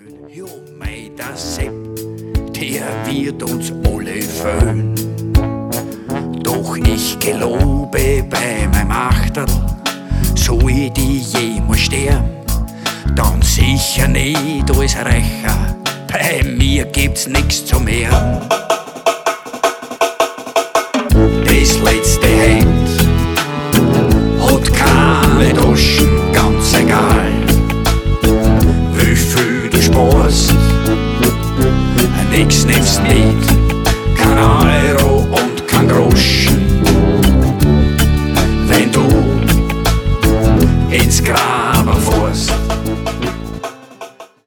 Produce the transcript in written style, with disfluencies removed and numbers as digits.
schön. Jo, mei, der Sepp, der wird uns alle füllen. Doch ich gelobe bei meinem Achterl, so ich die jemals sterben, dann sicher nicht als Rächer, bei mir gibt's nix zu mehr. Das letzte Hemd hat keine Taschen, ganz egal, wie viel du sparst, nix nimmst nicht, kein Euro und kein Groschen.